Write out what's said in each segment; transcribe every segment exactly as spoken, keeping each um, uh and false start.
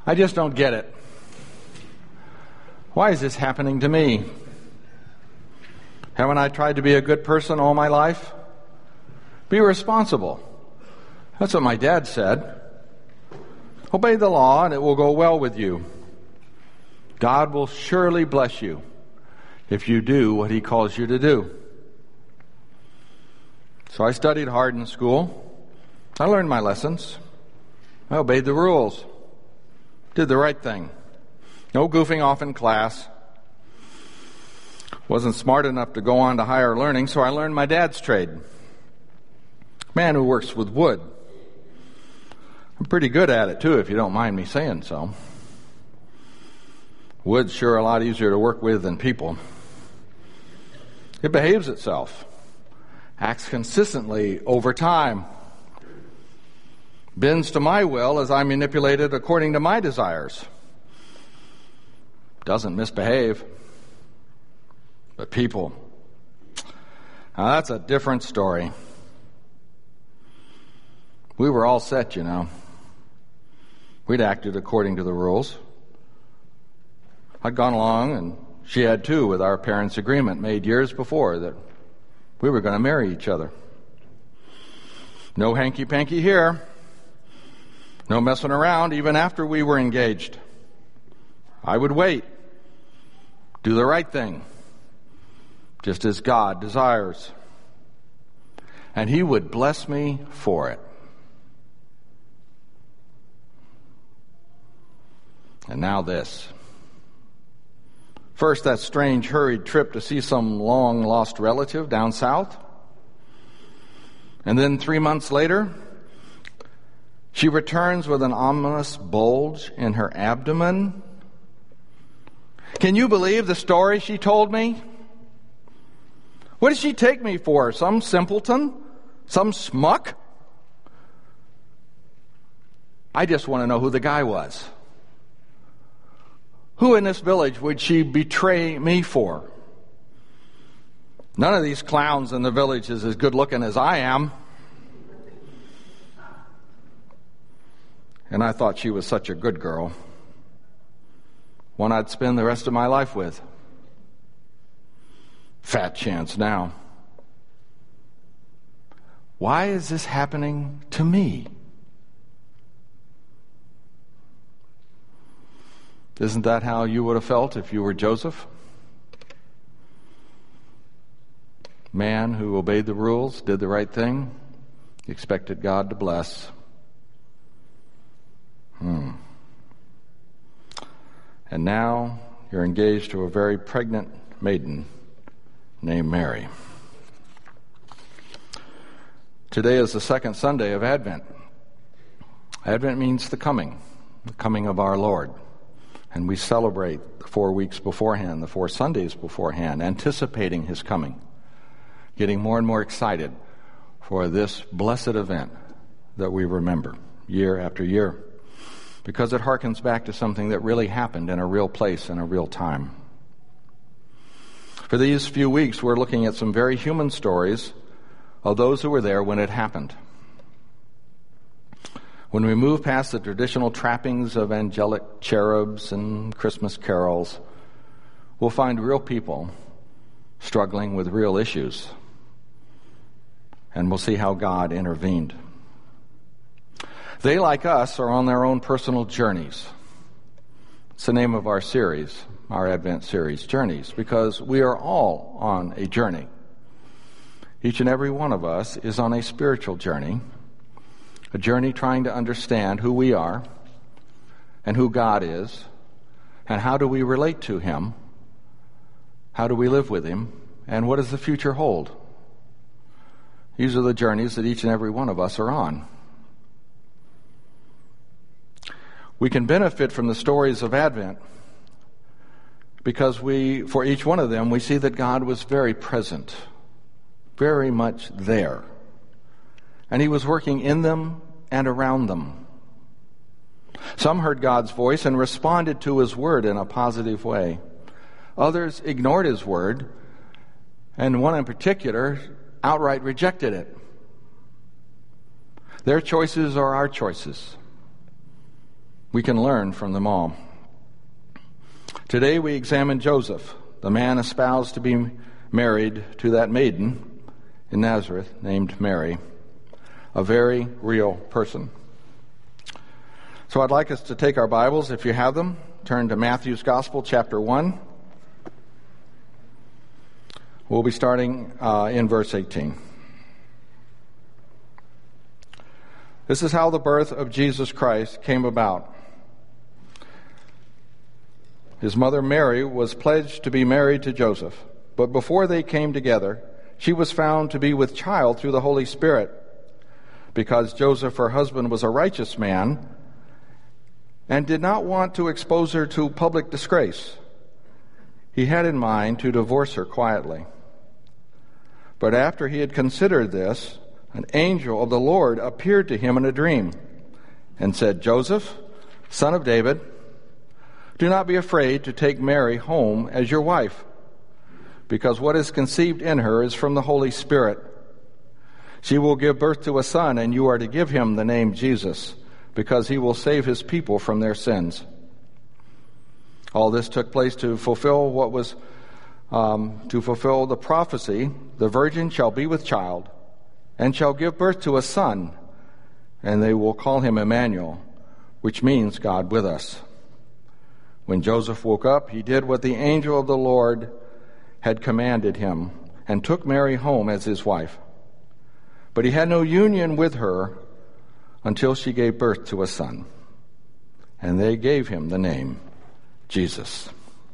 I just don't get it. Why is this happening to me? Haven't I tried to be a good person all my life? Be responsible. That's what my dad said. Obey the law and it will go well with you. God will surely bless you if you do what he calls you to do. So I studied hard in school. I learned my lessons. I obeyed the rules. Did the right thing. No goofing off in class. Wasn't smart enough to go on to higher learning, so I learned my dad's trade. Man who works with wood. I'm pretty good at it too, if you don't mind me saying so. Wood's sure a lot easier to work with than people. It behaves itself. Acts consistently over time. Bends to my will as I manipulate it according to my desires. Doesn't misbehave. But people, now that's a different story. We were all set, you know. We'd acted according to the rules. I'd gone along, and she had too, with our parents' agreement made years before that we were going to marry each other. No hanky-panky here. No messing around even after we were engaged. I would wait. Do the right thing. Just as God desires. And he would bless me for it. And now this. First, that strange, hurried trip to see some long-lost relative down south. And then three months later, she returns with an ominous bulge in her abdomen. Can you believe the story she told me? What did she take me for? Some simpleton? Some schmuck? I just want to know who the guy was. Who in this village would she betray me for? None of these clowns in the village is as good looking as I am. And I thought she was such a good girl. One I'd spend the rest of my life with. Fat chance now. Why is this happening to me? Isn't that how you would have felt if you were Joseph? Man who obeyed the rules, did the right thing, expected God to bless. Hmm. And now you're engaged to a very pregnant maiden named Mary. Today is the second Sunday of Advent. Advent means the coming, the coming of our Lord. And we celebrate the four weeks beforehand, the four Sundays beforehand, anticipating his coming, getting more and more excited for this blessed event that we remember year after year, because it harkens back to something that really happened in a real place and a real time. For these few weeks, we're looking at some very human stories of those who were there when it happened. When we move past the traditional trappings of angelic cherubs and Christmas carols, we'll find real people struggling with real issues. And we'll see how God intervened. They, like us, are on their own personal journeys. It's the name of our series, our Advent series, Journeys, because we are all on a journey. Each and every one of us is on a spiritual journey, a journey trying to understand who we are and who God is, and how do we relate to him, how do we live with him, and what does the future hold? These are the journeys that each and every one of us are on. We can benefit from the stories of Advent because we, for each one of them, we see that God was very present, very much there. And he was working in them and around them. Some heard God's voice and responded to his word in a positive way. Others ignored his word, and one in particular outright rejected it. Their choices are our choices. We can learn from them all. Today we examine Joseph, the man espoused to be married to that maiden in Nazareth named Mary, a very real person. So I'd like us to take our Bibles, if you have them, turn to Matthew's Gospel, chapter one. We'll be starting uh, in verse eighteen. This is how the birth of Jesus Christ came about. His mother Mary was pledged to be married to Joseph, but before they came together, she was found to be with child through the Holy Spirit. Because Joseph, her husband, was a righteous man and did not want to expose her to public disgrace, he had in mind to divorce her quietly. But after he had considered this, an angel of the Lord appeared to him in a dream and said, "Joseph, son of David, do not be afraid to take Mary home as your wife, because what is conceived in her is from the Holy Spirit. She will give birth to a son, and you are to give him the name Jesus, because he will save his people from their sins." All this took place to fulfill what was um, to fulfill the prophecy, "The virgin shall be with child, and shall give birth to a son, and they will call him Emmanuel," which means God with us. When Joseph woke up, he did what the angel of the Lord had commanded him, and took Mary home as his wife. But he had no union with her until she gave birth to a son, and they gave him the name Jesus.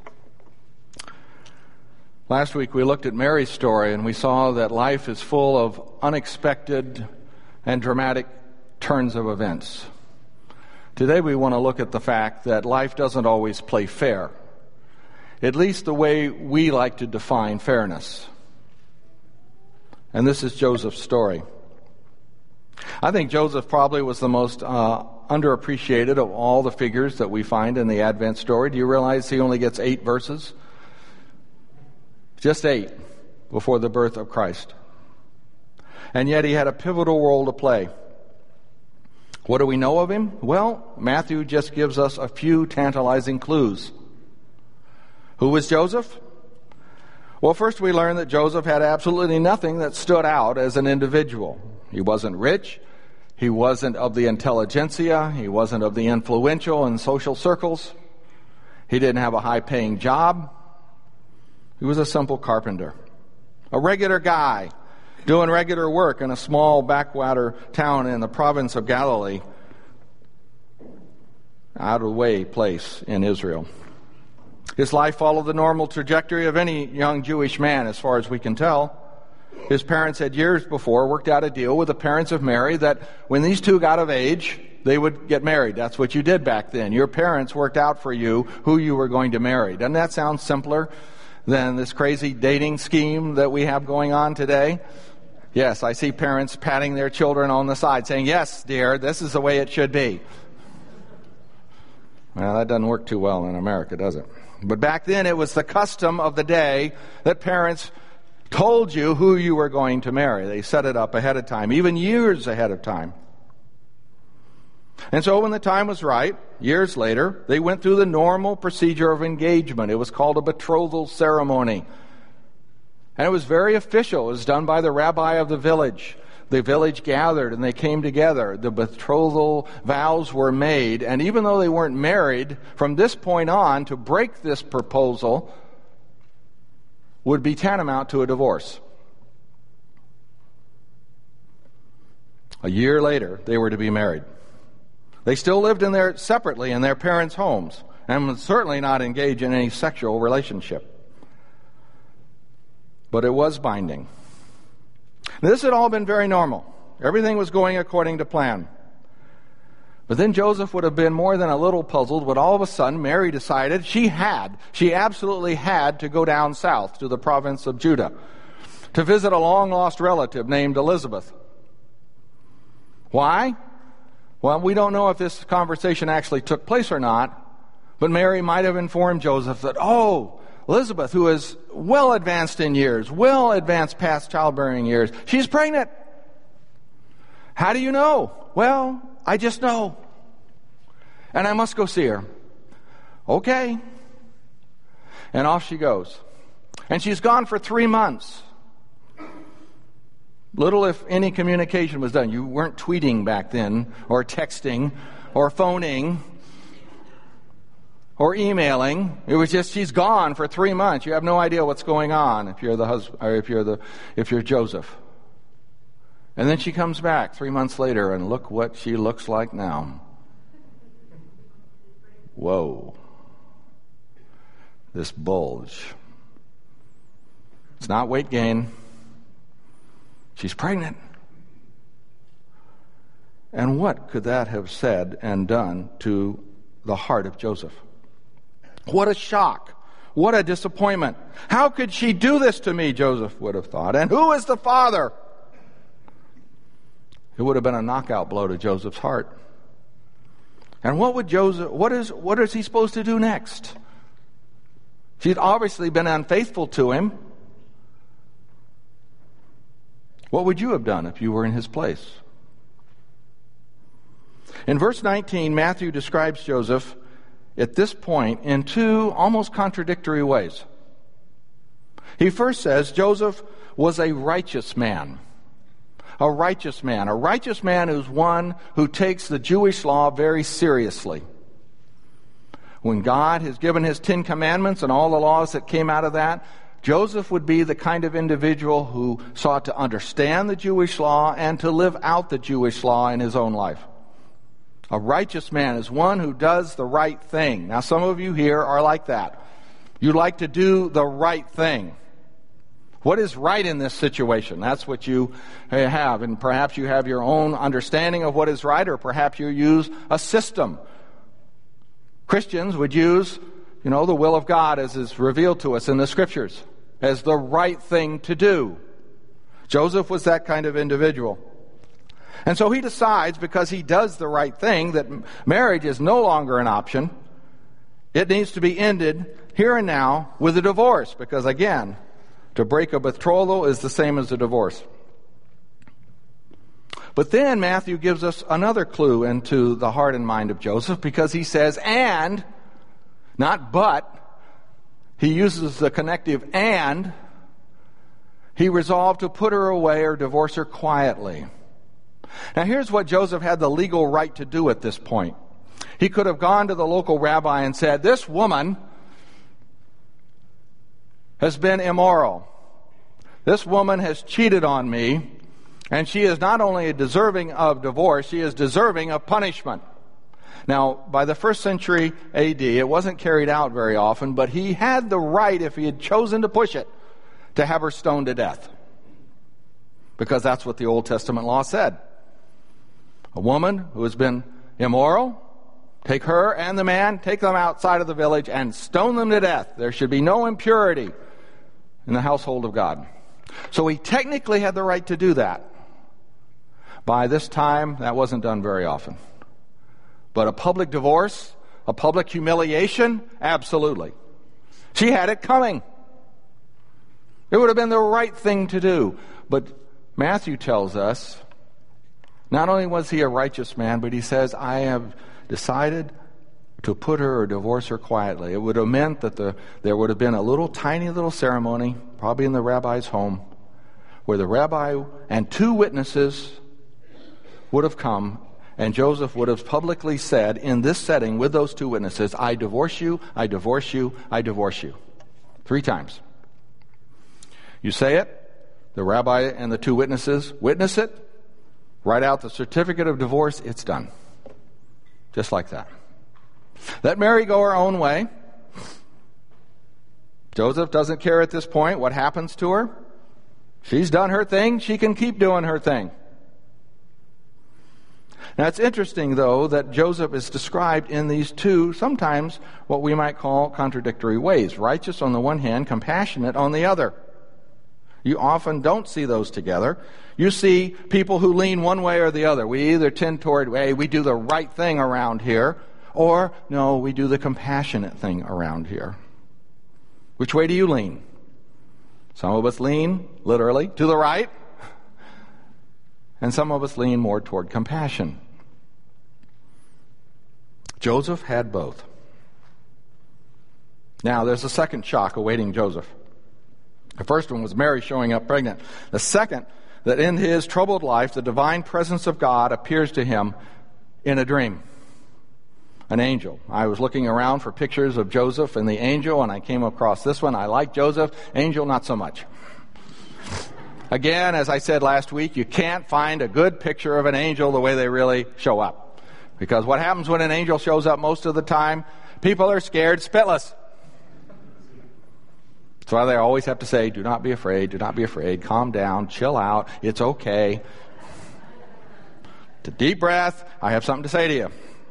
Last week we looked at Mary's story, and we saw that life is full of unexpected and dramatic turns of events. Today we want to look at the fact that life doesn't always play fair, at least the way we like to define fairness. And this is Joseph's story. I think Joseph probably was the most uh, underappreciated of all the figures that we find in the Advent story. Do you realize he only gets eight verses? Just eight before the birth of Christ. And yet he had a pivotal role to play. What do we know of him? Well, Matthew just gives us a few tantalizing clues. Who was Joseph? Well, first we learn that Joseph had absolutely nothing that stood out as an individual. He wasn't rich. He wasn't of the intelligentsia. He wasn't of the influential in social circles. He didn't have a high-paying job. He was a simple carpenter, a regular guy doing regular work in a small backwater town in the province of Galilee, out of the way place in Israel. His life followed the normal trajectory of any young Jewish man, as far as we can tell. His parents had years before worked out a deal with the parents of Mary that when these two got of age, they would get married. That's what you did back then. Your parents worked out for you who you were going to marry. Doesn't that sound simpler than this crazy dating scheme that we have going on today? Yes, I see parents patting their children on the side saying, "Yes, dear, this is the way it should be." Well, that doesn't work too well in America, does it? But back then it was the custom of the day that parents told you who you were going to marry. They set it up ahead of time, even years ahead of time. And so when the time was right, years later, they went through the normal procedure of engagement. It was called a betrothal ceremony. And it was very official. It was done by the rabbi of the village. The village gathered and they came together. The betrothal vows were made. And even though they weren't married, from this point on, to break this proposal would be tantamount to a divorce. A year later, they were to be married. They still lived in their separately in their parents' homes and would certainly not engage in any sexual relationship. But it was binding. This had all been very normal. Everything was going according to plan. But then Joseph would have been more than a little puzzled when all of a sudden Mary decided she had, she absolutely had to go down south to the province of Judah to visit a long-lost relative named Elizabeth. Why? Well, we don't know if this conversation actually took place or not, but Mary might have informed Joseph that, oh, Elizabeth, who is well advanced in years, well advanced past childbearing years, she's pregnant. How do you know? Well, I just know. and I must go see her. Okay. And off she goes. And she's gone for three months. Little, if any, communication was done. You weren't tweeting back then, or texting, or phoning, or emailing. It was just she's gone for three months. You have no idea what's going on if you're the husband, or if you're the if you're Joseph. And then she comes back three months later, and look what she looks like now. Whoa. This bulge. It's not weight gain. She's pregnant. And what could that have said and done to the heart of Joseph? What a shock. What a disappointment. How could she do this to me, Joseph would have thought. And who is the father? It would have been a knockout blow to Joseph's heart. And what would Joseph, what is, what is he supposed to do next? She'd obviously been unfaithful to him. What would you have done if you were in his place? In verse nineteen, Matthew describes Joseph at this point in two almost contradictory ways. He first says Joseph was a righteous man. A righteous man. A righteous man is one who takes the Jewish law very seriously. When God has given his Ten Commandments and all the laws that came out of that, Joseph would be the kind of individual who sought to understand the Jewish law and to live out the Jewish law in his own life. A righteous man is one who does the right thing. Now, some of you here are like that. You like to do the right thing. What is right in this situation? That's what you have. And perhaps you have your own understanding of what is right, or perhaps you use a system. Christians would use, you know, the will of God as is revealed to us in the Scriptures as the right thing to do. Joseph was that kind of individual. And so he decides, because he does the right thing, that marriage is no longer an option. It needs to be ended here and now with a divorce, because again, to break a betrothal is the same as a divorce. But then Matthew gives us another clue into the heart and mind of Joseph, because he says, and, not but, he uses the connective and, he resolved to put her away or divorce her quietly. Now here's what Joseph had the legal right to do at this point. He could have gone to the local rabbi and said, this woman has been immoral. This woman has cheated on me, and she is not only deserving of divorce, she is deserving of punishment. Now, by the first century A D, it wasn't carried out very often, but he had the right, if he had chosen to push it, to have her stoned to death. Because that's what the Old Testament law said. A woman who has been immoral, take her and the man, take them outside of the village and stone them to death. There should be no impurity in the household of God. So he technically had the right to do that. By this time, that wasn't done very often. But a public divorce, a public humiliation, absolutely. She had it coming. It would have been the right thing to do. But Matthew tells us, not only was he a righteous man, but he says, I have decided to put her or divorce her quietly. It would have meant that the, there would have been a little tiny little ceremony, probably in the rabbi's home, where the rabbi and two witnesses would have come, and Joseph would have publicly said in this setting with those two witnesses, I divorce you, I divorce you, I divorce you. Three times. You say it, the rabbi and the two witnesses witness it, write out the certificate of divorce, it's done. Just like that. Let Mary go her own way. Joseph doesn't care at this point what happens to her. She's done her thing, she can keep doing her thing. Now it's interesting, though, that Joseph is described in these two, sometimes what we might call contradictory ways. Righteous on the one hand, compassionate on the other. You often don't see those together. You see people who lean one way or the other. We either tend toward, hey, we do the right thing around here, or, no, we do the compassionate thing around here. Which way do you lean? Some of us lean, literally, to the right, and some of us lean more toward compassion. Joseph had both. Now, there's a second shock awaiting Joseph. The first one was Mary showing up pregnant. The second, that in his troubled life, the divine presence of God appears to him in a dream. An angel. I was looking around for pictures of Joseph and the angel, and I came across this one. I like Joseph. Angel, not so much. Again, as I said last week, you can't find a good picture of an angel the way they really show up. Because what happens when an angel shows up most of the time? People are scared spitless. That's why they always have to say, do not be afraid, do not be afraid, calm down, chill out, it's okay. It's a deep breath, I have something to say to you.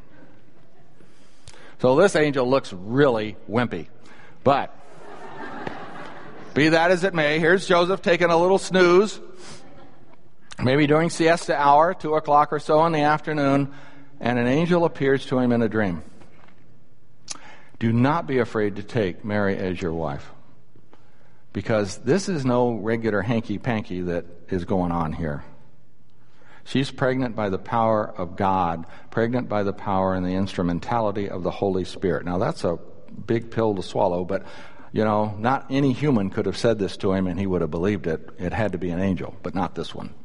So this angel looks really wimpy. But, be that as it may, here's Joseph taking a little snooze, maybe during siesta hour, two o'clock or so in the afternoon, and an angel appears to him in a dream. Do not be afraid to take Mary as your wife, because this is no regular hanky-panky that is going on here. She's pregnant by the power of God, pregnant by the power and the instrumentality of the Holy Spirit. Now, that's a big pill to swallow, but, you know, not any human could have said this to him and he would have believed it. It had to be an angel, but not this one.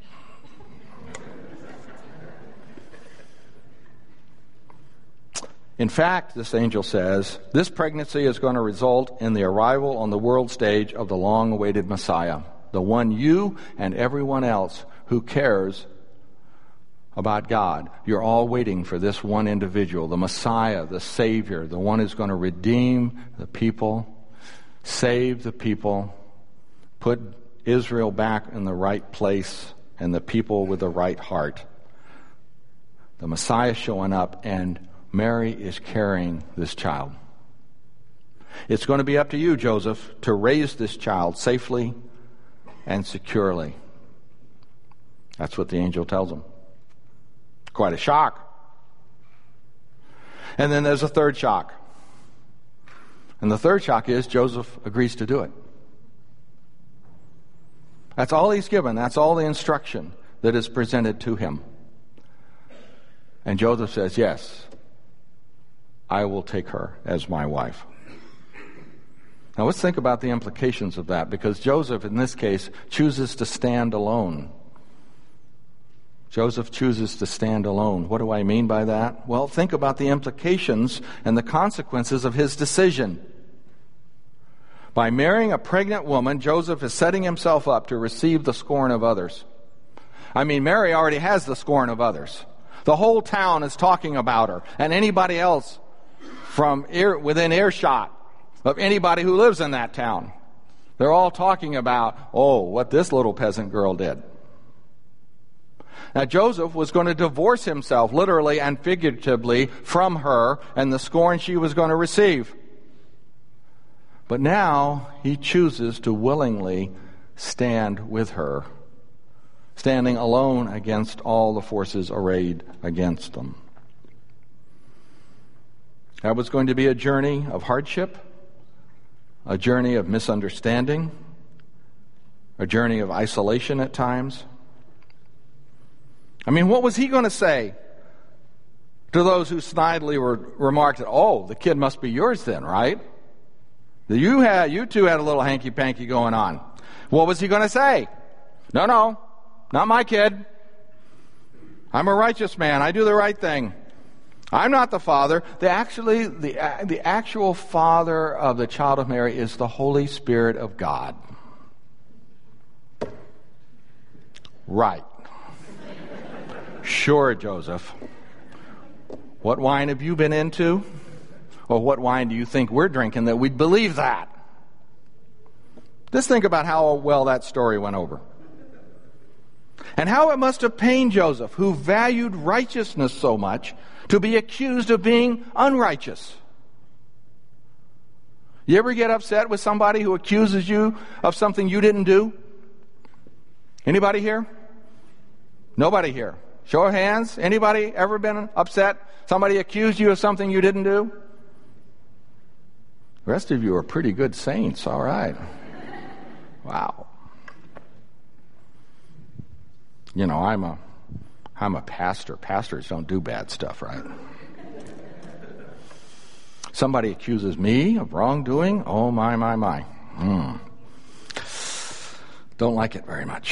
In fact, this angel says, this pregnancy is going to result in the arrival on the world stage of the long-awaited Messiah, the one you and everyone else who cares about God. You're all waiting for this one individual, the Messiah, the Savior, the one who's going to redeem the people, save the people, put Israel back in the right place and the people with the right heart. The Messiah showing up, and Mary is carrying this child. It's going to be up to you, Joseph, to raise this child safely and securely. That's what the angel tells him. Quite a shock. And then there's a third shock. And the third shock is Joseph agrees to do it. That's all he's given. That's all the instruction that is presented to him. And Joseph says, yes, I will take her as my wife. Now let's think about the implications of that, because Joseph, in this case, chooses to stand alone. Joseph chooses to stand alone. What do I mean by that? Well, think about the implications and the consequences of his decision. By marrying a pregnant woman, Joseph is setting himself up to receive the scorn of others. I mean, Mary already has the scorn of others. The whole town is talking about her, and anybody else from ear, within earshot of anybody who lives in that town. They're all talking about, oh, what this little peasant girl did. Now, Joseph was going to divorce himself, literally and figuratively, from her and the scorn she was going to receive. But now he chooses to willingly stand with her, standing alone against all the forces arrayed against them. That was going to be a journey of hardship, a journey of misunderstanding, a journey of isolation at times. I mean, what was he going to say to those who snidely were, remarked that, oh, the kid must be yours then, right? You had, you two had a little hanky-panky going on. What was he going to say? No, no, not my kid. I'm a righteous man. I do the right thing. I'm not the father. The actually, the, the actual father of the child of Mary is the Holy Spirit of God. Right. Sure, Joseph. What wine have you been into? Or what wine do you think we're drinking that we'd believe that? Just think about how well that story went over. And how it must have pained Joseph, who valued righteousness so much, to be accused of being unrighteous. You ever get upset with somebody who accuses you of something you didn't do? Anybody here? Nobody here. Show of hands. Anybody ever been upset? Somebody accused you of something you didn't do? The rest of you are pretty good saints. All right. Wow. You know, I'm a I'm a pastor. Pastors don't do bad stuff, right? Somebody accuses me of wrongdoing. Oh, my, my, my. Hmm. Don't like it very much.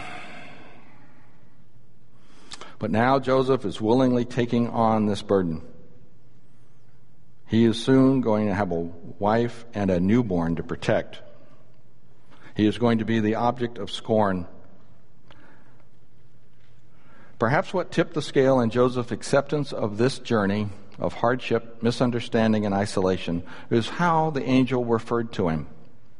But now Joseph is willingly taking on this burden. He is soon going to have a wife and a newborn to protect. He is going to be the object of scorn. Perhaps what tipped the scale in Joseph's acceptance of this journey of hardship, misunderstanding, and isolation is how the angel referred to him.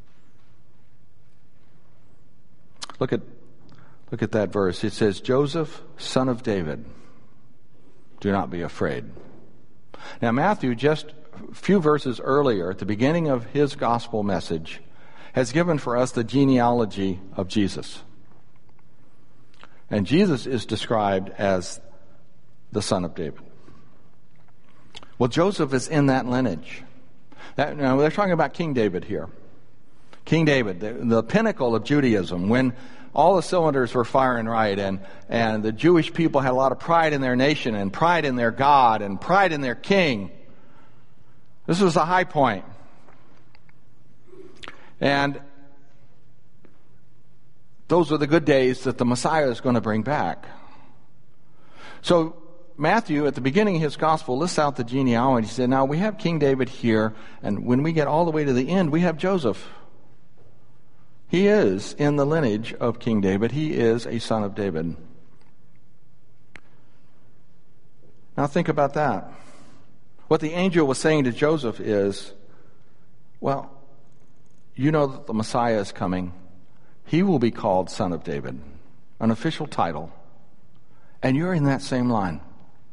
Look at, look at that verse. It says, Joseph, son of David, do not be afraid. Now, Matthew, just a few verses earlier, at the beginning of his gospel message, has given for us the genealogy of Jesus. And Jesus is described as the son of David. Well, Joseph is in that lineage. That, now, they're talking about King David here. King David, the, the pinnacle of Judaism, when all the cylinders were firing right, and, and the Jewish people had a lot of pride in their nation, and pride in their God, and pride in their king. This was a high point. And those are the good days that the Messiah is going to bring back. So Matthew, at the beginning of his gospel, lists out the genealogy. He said, now we have King David here, and when we get all the way to the end, we have Joseph. He is in the lineage of King David. He is a son of David. Now think about that. What the angel was saying to Joseph is, well, you know that the Messiah is coming. He will be called Son of David, an official title. And you're in that same line.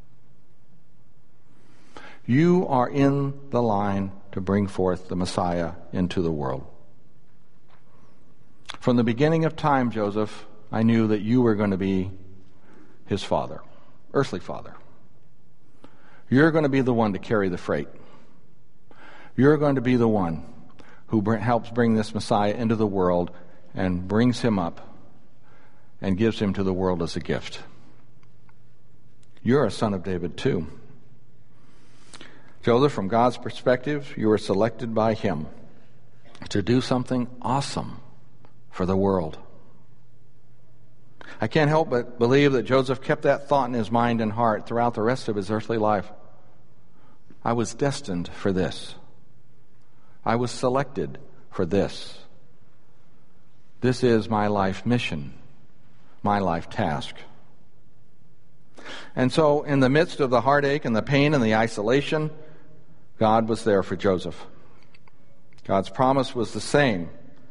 You are in the line to bring forth the Messiah into the world. From the beginning of time, Joseph, I knew that you were going to be his father, earthly father. You're going to be the one to carry the freight. You're going to be the one who br- helps bring this Messiah into the world and brings him up and gives him to the world as a gift. You're a son of David too. Joseph, from God's perspective, you were selected by him to do something awesome for the world. I can't help but believe that Joseph kept that thought in his mind and heart throughout the rest of his earthly life. I was destined for this. I was selected for this. This is my life mission, my life task. And so, in the midst of the heartache and the pain and the isolation, God was there for Joseph. God's promise was the same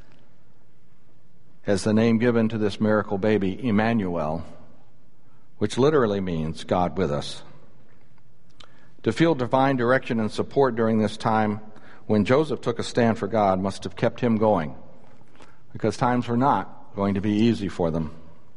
as the name given to this miracle baby, Emmanuel, which literally means God with us. To feel divine direction and support during this time when Joseph took a stand for God must have kept him going, because times were not going to be easy for them.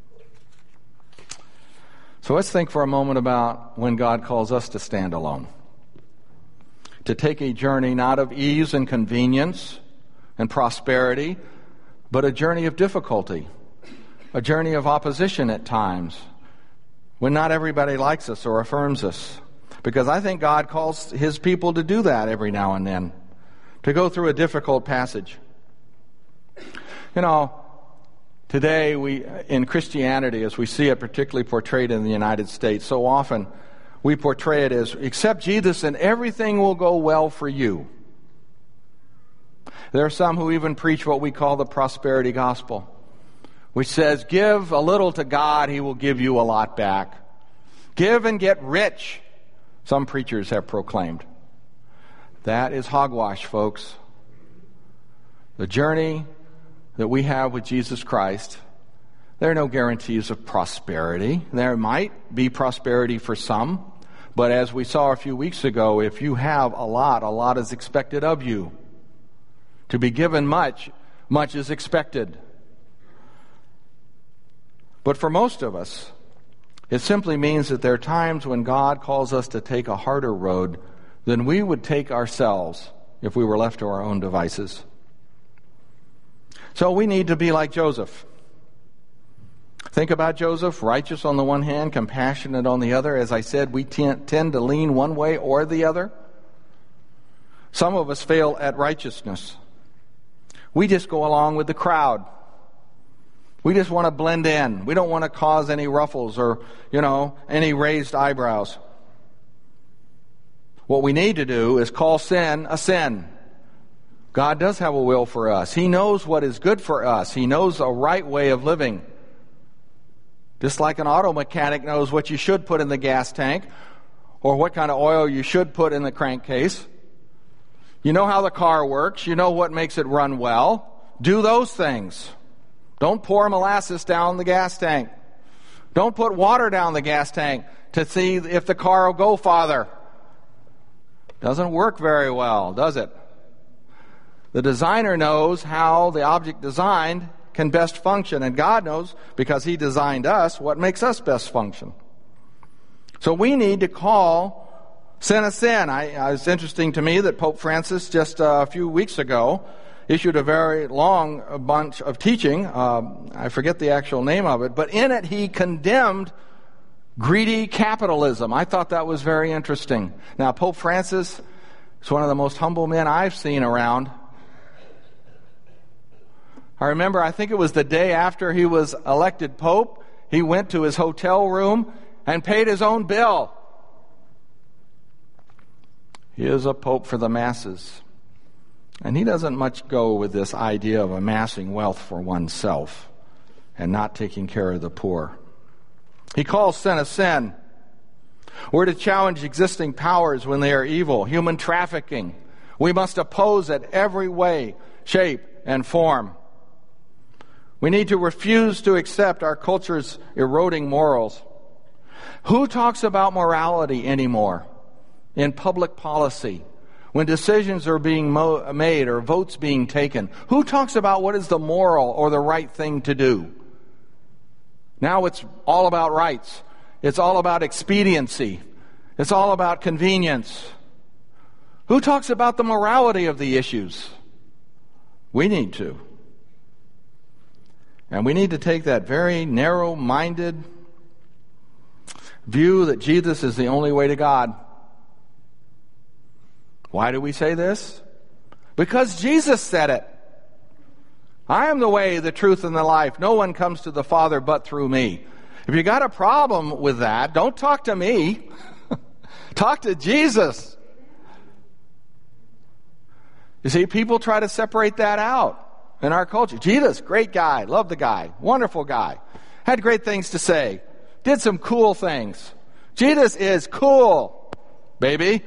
So let's think for a moment about when God calls us to stand alone, to take a journey not of ease and convenience and prosperity, but a journey of difficulty, a journey of opposition at times, when not everybody likes us or affirms us. Because I think God calls his people to do that every now and then, to go through a difficult passage. You know, today we, in Christianity, as we see it particularly portrayed in the United States, so often we portray it as, accept Jesus and everything will go well for you. There are some who even preach what we call the prosperity gospel, which says, give a little to God, he will give you a lot back. Give and get rich, some preachers have proclaimed. That is hogwash, folks. The journey that we have with Jesus Christ, there are no guarantees of prosperity. There might be prosperity for some, but as we saw a few weeks ago, if you have a lot, a lot is expected of you. To be given much, much is expected. But for most of us, it simply means that there are times when God calls us to take a harder road than we would take ourselves if we were left to our own devices. So we need to be like Joseph. Think about Joseph, righteous on the one hand, compassionate on the other. As I said, we tend to lean one way or the other. Some of us fail at righteousness. We just go along with the crowd. We just want to blend in. We don't want to cause any ruffles or, you know, any raised eyebrows. What we need to do is call sin a sin. God does have a will for us. He knows what is good for us. He knows a right way of living. Just like an auto mechanic knows what you should put in the gas tank or what kind of oil you should put in the crankcase. You know how the car works. You know what makes it run well. Do those things. Don't pour molasses down the gas tank. Don't put water down the gas tank to see if the car will go farther. Doesn't work very well, does it? The designer knows how the object designed can best function, and God knows, because He designed us, what makes us best function. So we need to call sin a sin. I, I, it's interesting to me that Pope Francis just uh, a few weeks ago issued a very long bunch of teaching. Um, I forget the actual name of it, but in it he condemned greedy capitalism. I thought that was very interesting. Now, Pope Francis is one of the most humble men I've seen around. I remember, I think it was the day after he was elected Pope, he went to his hotel room and paid his own bill. He is a Pope for the masses. And he doesn't much go with this idea of amassing wealth for oneself and not taking care of the poor. He calls sin a sin. We're to challenge existing powers when they are evil. Human trafficking. We must oppose it every way, shape, and form. We need to refuse to accept our culture's eroding morals. Who talks about morality anymore in public policy when decisions are being mo- made or votes being taken? Who talks about what is the moral or the right thing to do? Now it's all about rights. It's all about expediency. It's all about convenience. Who talks about the morality of the issues? We need to. And we need to take that very narrow-minded view that Jesus is the only way to God. Why do we say this? Because Jesus said it. I am the way, the truth, and the life. No one comes to the Father but through me. If you got a problem with that, don't talk to me. Talk to Jesus. You see, people try to separate that out in our culture. Jesus, great guy, love the guy, wonderful guy, had great things to say, did some cool things. Jesus is cool, baby.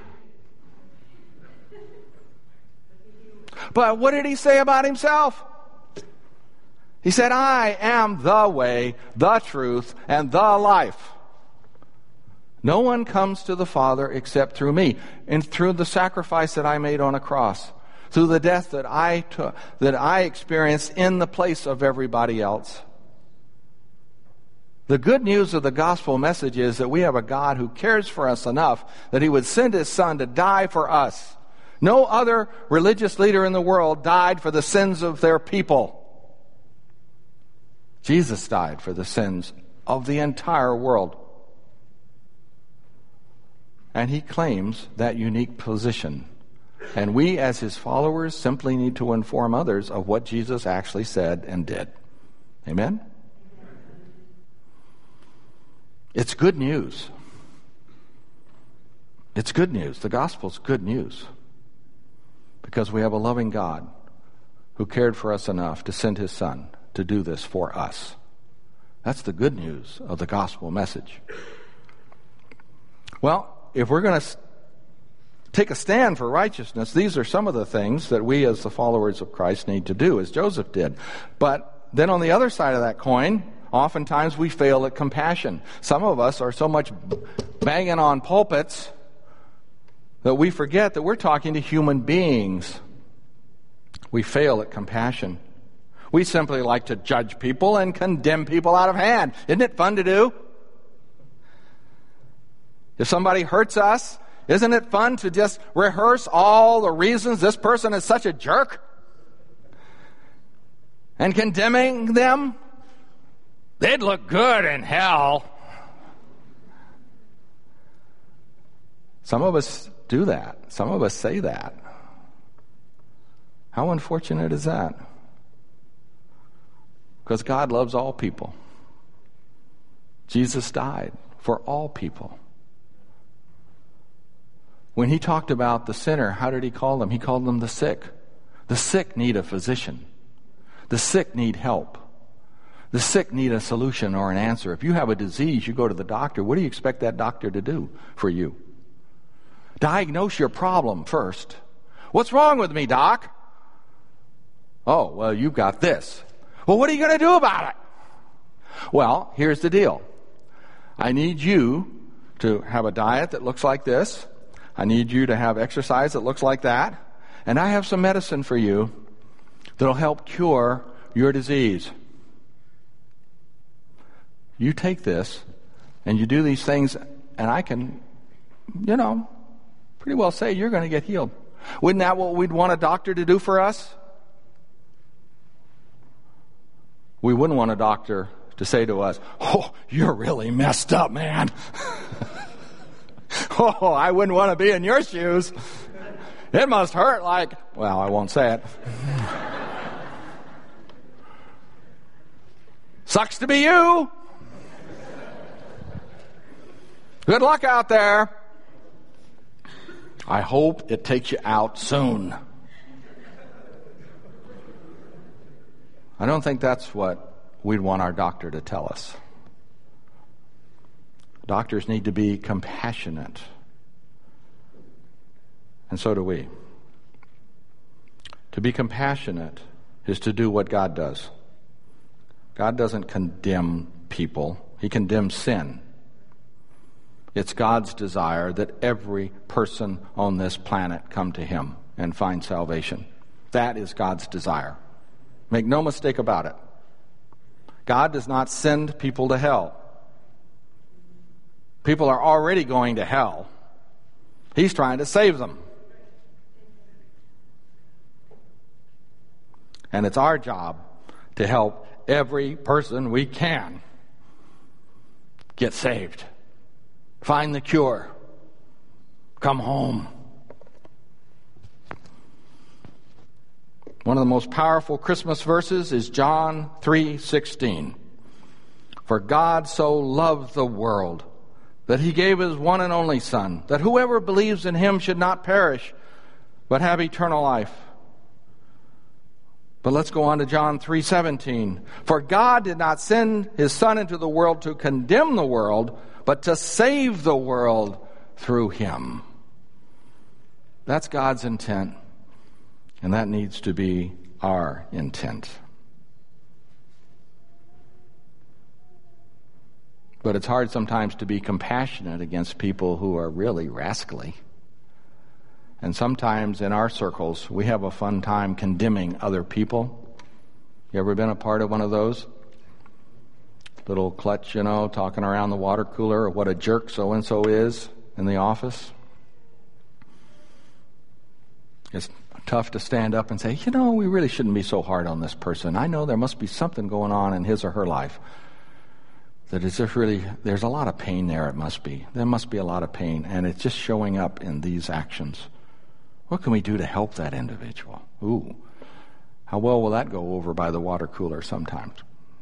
But what did he say about himself? He said, I am the way, the truth, and the life. No one comes to the Father except through me, and through the sacrifice that I made on a cross, through the death that I took, that I experienced in the place of everybody else. The good news of the gospel message is that we have a God who cares for us enough that He would send His Son to die for us. No other religious leader in the world died for the sins of their people. Jesus died for the sins of the entire world. And He claims that unique position. And we, as His followers, simply need to inform others of what Jesus actually said and did. Amen? It's good news. It's good news. The gospel's good news. Because we have a loving God who cared for us enough to send His Son to do this for us. That's the good news of the gospel message. Well, if we're going to take a stand for righteousness, these are some of the things that we as the followers of Christ need to do, as Joseph did. But then on the other side of that coin, oftentimes we fail at compassion. Some of us are so much banging on pulpits that we forget that we're talking to human beings. We fail at compassion. We simply like to judge people and condemn people out of hand. Isn't it fun to do? If somebody hurts us, isn't it fun to just rehearse all the reasons this person is such a jerk? And condemning them? They'd look good in hell. Some of us do that. Some of us say that. How unfortunate is that? Because God loves all people. Jesus died for all people. When he talked about the sinner, how did he call them? He called them the sick. The sick need a physician. The sick need help. The sick need a solution or an answer. If you have a disease, you go to the doctor. What do you expect that doctor to do for you? Diagnose your problem first. What's wrong with me, doc? Oh, well, you've got this. Well, what are you going to do about it? Well, here's the deal. I need you to have a diet that looks like this. I need you to have exercise that looks like that. And I have some medicine for you that'll help cure your disease. You take this and you do these things, and I can, you know, pretty well say you're going to get healed. Wouldn't that what we'd want a doctor to do for us? We wouldn't want a doctor to say to us, oh, you're really messed up, man. Oh, I wouldn't want to be in your shoes. It must hurt like, well, I won't say it. Sucks to be you. Good luck out there. I hope it takes you out soon. I don't think that's what we'd want our doctor to tell us. Doctors need to be compassionate. And so do we. To be compassionate is to do what God does. God doesn't condemn people. He condemns sin. It's God's desire that every person on this planet come to him and find salvation. That is God's desire. Make no mistake about it. God does not send people to hell. People are already going to hell. He's trying to save them. And it's our job to help every person we can get saved. Find the cure. Come home. One of the most powerful Christmas verses is John three sixteen. For God so loved the world that he gave his one and only Son, that whoever believes in him should not perish, but have eternal life. But let's go on to John three seventeen. For God did not send his Son into the world to condemn the world, but to save the world through him. That's God's intent, and that needs to be our intent. But it's hard sometimes to be compassionate against people who are really rascally. And sometimes in our circles, we have a fun time condemning other people. You ever been a part of one of those? Little clutch, you know, talking around the water cooler, or what a jerk so-and-so is in the office. It's tough to stand up and say, you know, we really shouldn't be so hard on this person. I know there must be something going on in his or her life that is just really, there's a lot of pain there, it must be. There must be a lot of pain, and it's just showing up in these actions. What can we do to help that individual? Ooh, how well will that go over by the water cooler sometimes?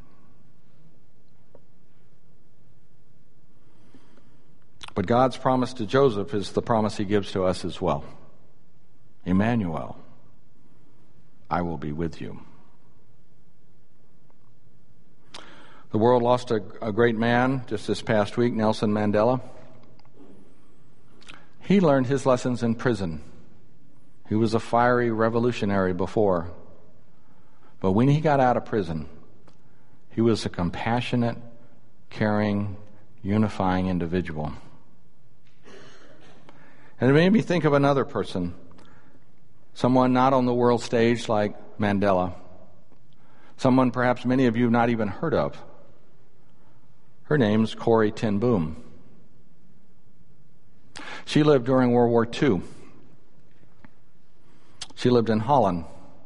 But God's promise to Joseph is the promise he gives to us as well. Emmanuel, I will be with you. The world lost a, a great man just this past week, Nelson Mandela. He learned his lessons in prison. He was a fiery revolutionary before. But when he got out of prison, he was a compassionate, caring, unifying individual. And it made me think of another person, someone not on the world stage like Mandela, someone perhaps many of you have not even heard of. Her name's Corrie ten Boom. She lived during World War Two. She lived in Holland.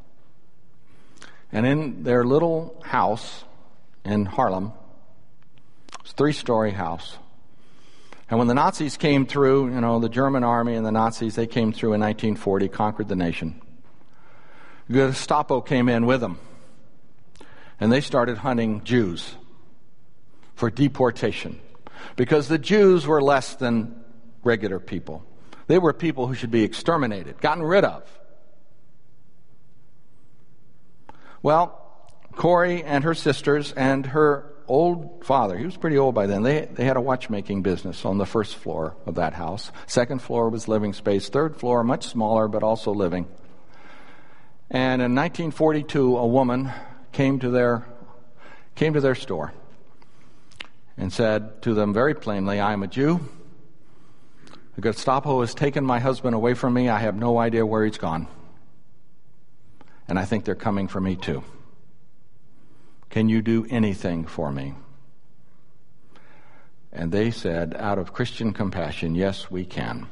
And in their little house in Haarlem, it was a three-story house. And when the Nazis came through, you know, the German army and the Nazis, they came through in nineteen forty, conquered the nation. Gestapo came in with them, and they started hunting Jews for deportation, because the Jews were less than regular people. They were people who should be exterminated, gotten rid of. Well, Corrie and her sisters and her old father, he was pretty old by then, they, they had a watchmaking business on the first floor of that house. Second floor was living space. Third floor, much smaller, but also living. And in nineteen forty-two, a woman came to their came to their store and said to them very plainly, "I am a Jew. The Gestapo has taken my husband away from me. I have no idea where he's gone. And I think they're coming for me too. Can you do anything for me?" And they said, out of Christian compassion, "Yes, we can."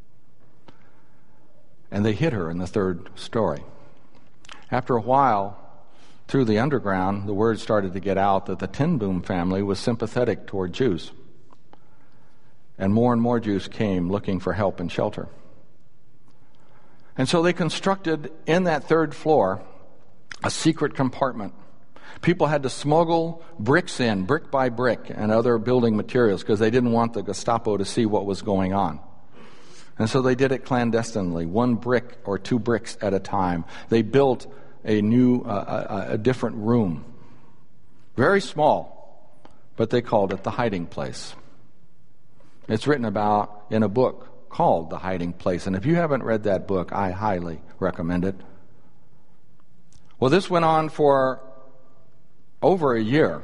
And they hid her in the third story. After a while, through the underground, the word started to get out that the Ten Boom family was sympathetic toward Jews. And more and more Jews came looking for help and shelter. And so they constructed in that third floor a secret compartment. People had to smuggle bricks in, brick by brick, and other building materials, because they didn't want the Gestapo to see what was going on. And so they did it clandestinely, one brick or two bricks at a time. They built a new, uh, a, a different room. Very small, but they called it the hiding place. It's written about in a book called The Hiding Place. And if you haven't read that book, I highly recommend it. Well, this went on for over a year.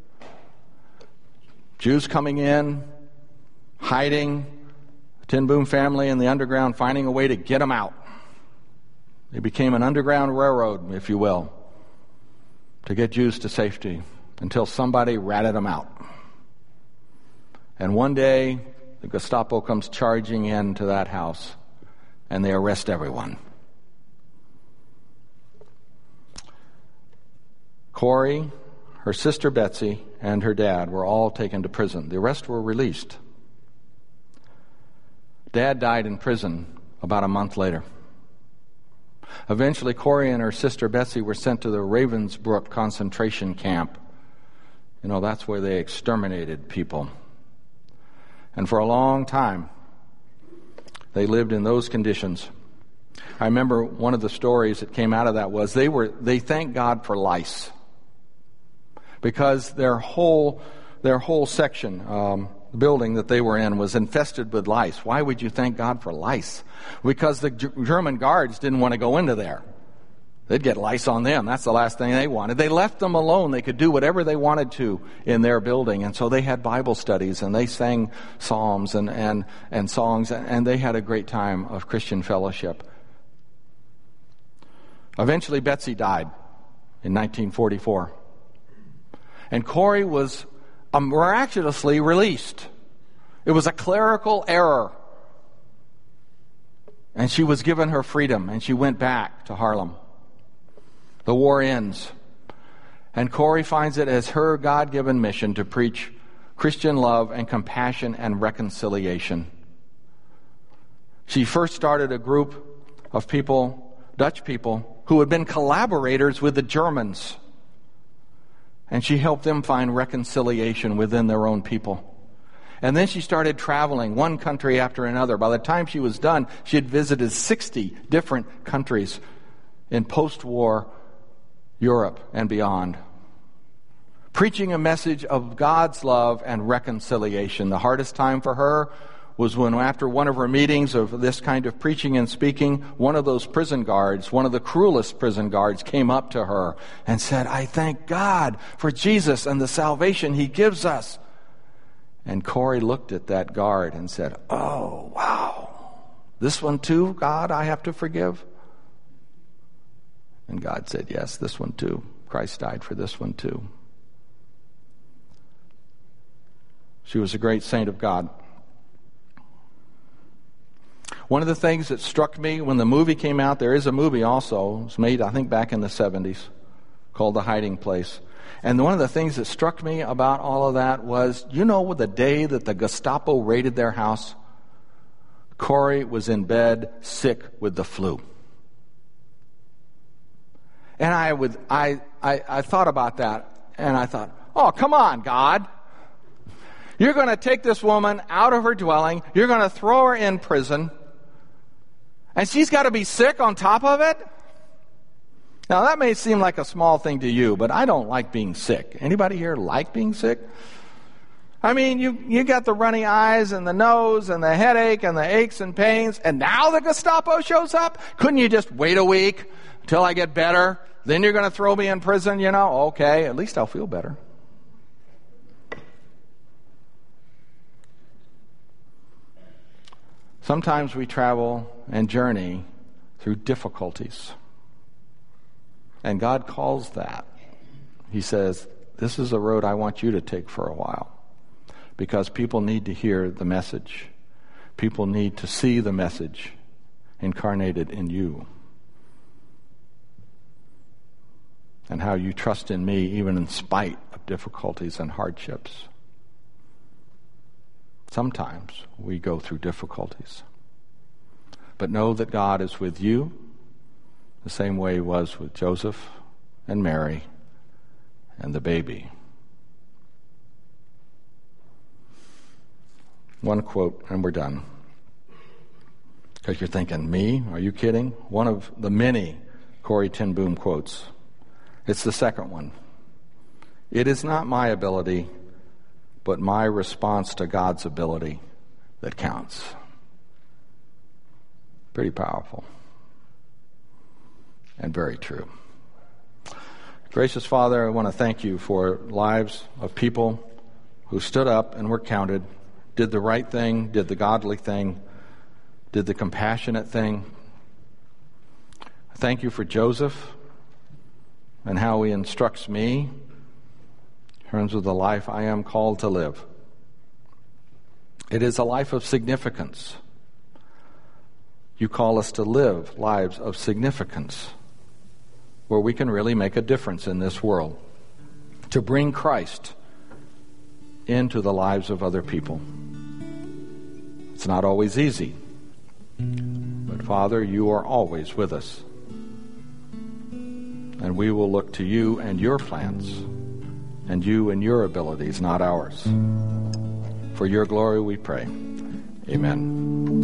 Jews coming in, hiding, Ten Boom family in the underground, finding a way to get them out. They became an underground railroad, if you will, to get Jews to safety until somebody ratted them out. And one day, the Gestapo comes charging into that house, and they arrest everyone. Corrie, her sister Betsy, and her dad were all taken to prison. The rest were released. Dad died in prison about a month later. Eventually, Corrie and her sister Betsy were sent to the Ravensbrück concentration camp. You know, that's where they exterminated people. And for a long time, they lived in those conditions. I remember one of the stories that came out of that was they were they thanked God for lice, because their whole their whole section, um, the building that they were in, was infested with lice. Why would you thank God for lice? Because the G- German guards didn't want to go into there. They'd get lice on them. That's the last thing they wanted. They left them alone. They could do whatever they wanted to in their building. And so they had Bible studies, and they sang psalms and, and, and songs, and they had a great time of Christian fellowship. Eventually, Betsy died in nineteen forty-four. And Corrie was miraculously released. It was a clerical error. And she was given her freedom, and she went back to Haarlem. The war ends, and Corrie finds it as her God-given mission to preach Christian love and compassion and reconciliation. She first started a group of people, Dutch people, who had been collaborators with the Germans, and she helped them find reconciliation within their own people. And then she started traveling one country after another. By the time she was done, she had visited sixty different countries in post-war Europe and beyond, preaching a message of God's love and reconciliation. The hardest time for her was when, after one of her meetings of this kind of preaching and speaking, one of those prison guards, one of the cruelest prison guards, came up to her and said, "I thank God for Jesus and the salvation He gives us." And Corrie looked at that guard and said, "Oh, wow. This one too, God, I have to forgive?" And God said, "Yes, this one too. Christ died for this one too." She was a great saint of God. One of the things that struck me when the movie came out, there is a movie also, it was made, I think, back in the seventies, called The Hiding Place. And one of the things that struck me about all of that was, you know, the day that the Gestapo raided their house, Corrie was in bed sick with the flu. And I would, I, I, I thought about that, and I thought, oh, come on, God. You're going to take this woman out of her dwelling. You're going to throw her in prison. And she's got to be sick on top of it? Now, that may seem like a small thing to you, but I don't like being sick. Anybody here like being sick? I mean, you, you got the runny eyes and the nose and the headache and the aches and pains, and now the Gestapo shows up? Couldn't you just wait a week until I get better? Then you're going to throw me in prison, you know? Okay, at least I'll feel better. Sometimes we travel and journey through difficulties. And God calls that. He says, this is a road I want you to take for a while. Because people need to hear the message. People need to see the message incarnated in you. And how you trust in me even in spite of difficulties and hardships. Sometimes we go through difficulties. But know that God is with you the same way he was with Joseph and Mary and the baby. One quote, and we're done. Because you're thinking, me? Are you kidding? One of the many Corrie ten Boom quotes. It's the second one. It is not my ability, but my response to God's ability that counts. Pretty powerful. And very true. Gracious Father, I want to thank you for lives of people who stood up and were counted, did the right thing, did the godly thing, did the compassionate thing. Thank you for Joseph and how he instructs me in terms of the life I am called to live. It is a life of significance. You call us to live lives of significance where we can really make a difference in this world, to bring Christ into the lives of other people. It's not always easy, but Father, you are always with us. And we will look to you and your plans, and you and your abilities, not ours. For your glory we pray. Amen.